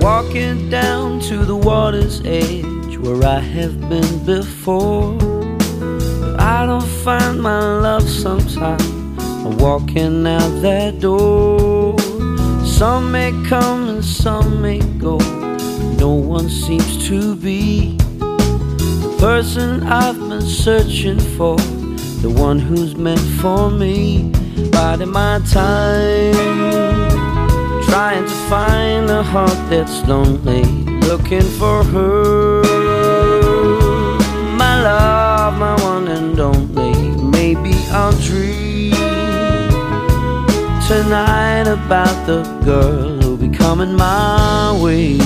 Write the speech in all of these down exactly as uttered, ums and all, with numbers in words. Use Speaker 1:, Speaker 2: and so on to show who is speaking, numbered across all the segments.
Speaker 1: walking down to the water's edge where I have been before. But I don't find my love sometime I'm walking out that door. Some may come and some may go, no one seems to be the person I've been searching for, the one who's meant for me. Biding my time, trying to find a heart that's lonely, looking for her. My love, my one and only. Maybe I'll dream tonight about the girl who'll be coming my way.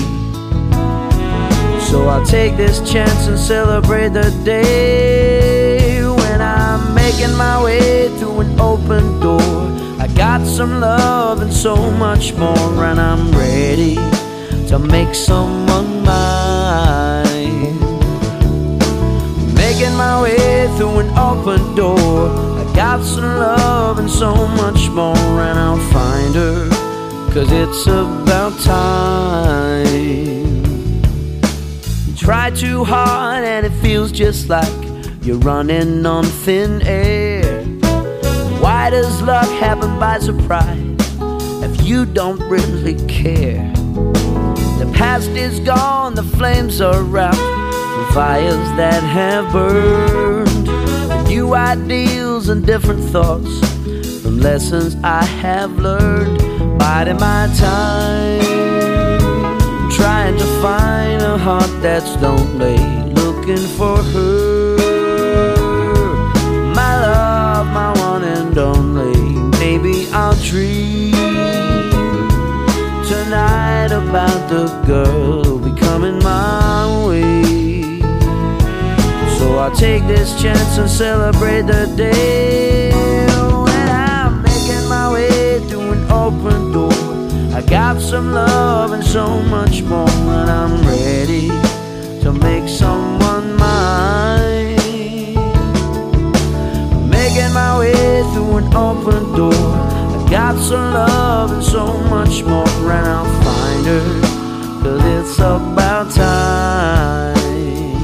Speaker 1: So I'll take this chance and celebrate the day when I'm making my way through an open door. I got some love and so much more, and I'm ready to make someone mine. Making my way through an open door. I got some love and so much more, and I'll find her, 'cause it's about time. Try too hard and it feels just like you're running on thin air. Why does luck happen by surprise if you don't really care? The past is gone, the flames are out, the fires that have burned, new ideals and different thoughts from lessons I have learned. Biding my time, trying to find a heart that's lonely, looking for her. My love, my one and only. Maybe I'll dream tonight about the girl who'll be coming my way. So I'll take this chance and celebrate the day when I'm making my way through an open door. I got some love and so much more, and I'm ready to make someone mine. Making my way through an open door. I got some love and so much more, and I'll find her, 'cause it's about time.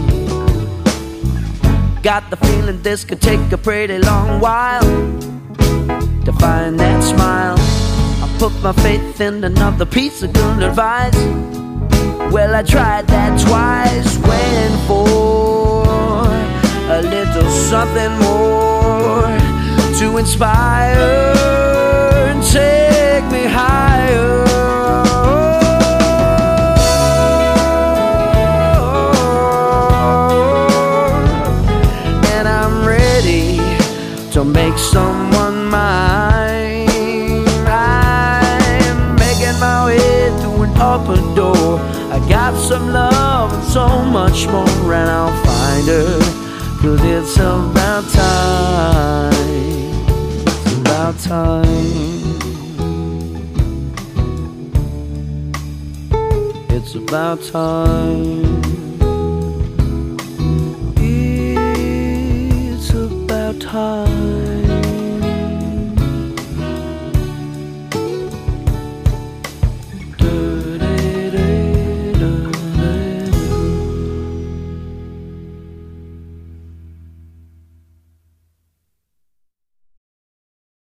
Speaker 1: Got the feeling this could take a pretty long while to find that smile. Put my faith in another piece of good advice. Well, I tried that twice, waiting for a little something more to inspire and take me higher. And I'm ready to make someone mine. Open door. I got some love and so much more, and I'll find her, 'cause it's about time. It's about time. It's about time.